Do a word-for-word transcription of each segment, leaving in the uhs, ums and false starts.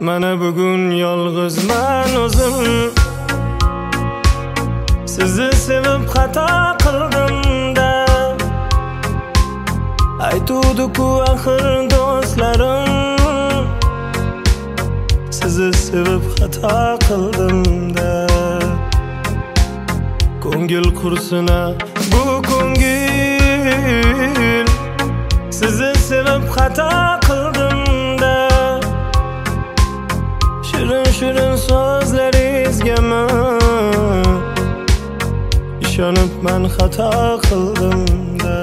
Mana bugun yolg'izman o'zim. Sizni sevib xato qildim-da. Aytuvdi-ku axir do'stlarim, sizni sevib xato qildim-da. Ko'ngil qursina bu ko'ngil, sizni sevib xato qildim-da. Shirin shirin so'zlaringizga ishonib men xato qildim-da.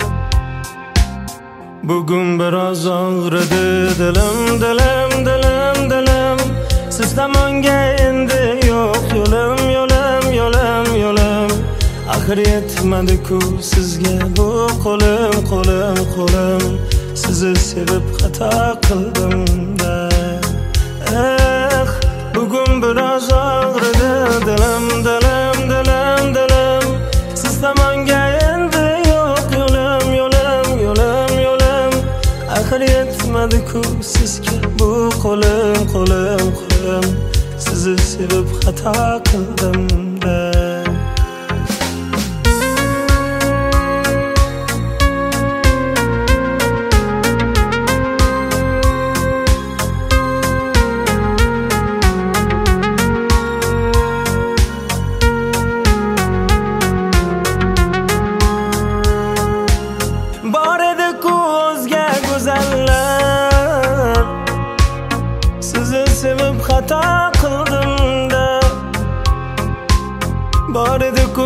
Bugun biroz og'ridi dilim, dilim, dilim, dilim. Siz tomonga endi yo'q yo'lim, yo'lim, yo'lim, yo'lim. Axir yetmadi-ku sizga bu qo'lim, qo'lim, qo'lim. Sizni sevib xato qildim-da. Eh, bugun biroz og'ridi dilim, dilim, dilim, dilim. Siz tomonga endi yo'q yo'lim, yo'lim, yo'lim, yo'lim. Axir yetmadi-ku sizga bu qo'lim, qo'lim, qo'lim. Sizni sevib xato qildim-da. Sizni sevib xato qildim-da. Bor edi-ku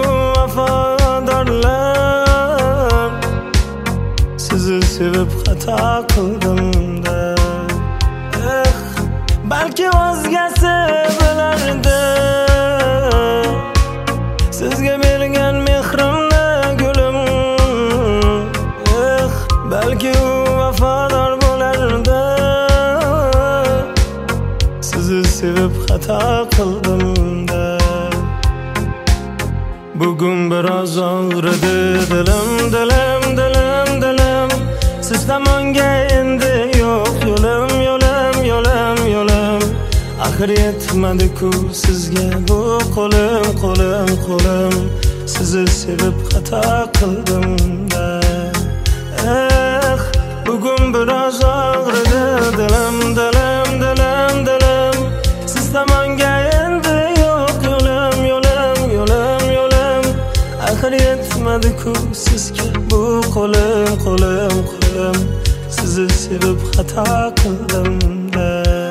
vafodorlar, sizni sevib xato qildim-da. Eh, balki o'zgasi bilardi sizga bergan mehrimni, gulim. Eh, balki u vafodor bo'lardi, sizni sevib xato qildim-da. Bugun biroz og'ridi dilim, dilim, dilim, dilim. Siz tomonga endi yo'q yo'lim, yo'lim, yo'lim, yo'lim. Axir yetmadi-ku sizga bu qo'lim, qo'lim, qo'lim. Sizni sevib xato qildim-da. Eh, bugun biroz og'ridi dilim, dilim, dilim, dilim. Siz tomonga endi yo'q yo'lim, yo'lim, yo'lim, yo'lim. Axir yetmadi-ku sizga bu qo'lim, qo'lim, qo'lim. Sizni sevib xato qildim-da.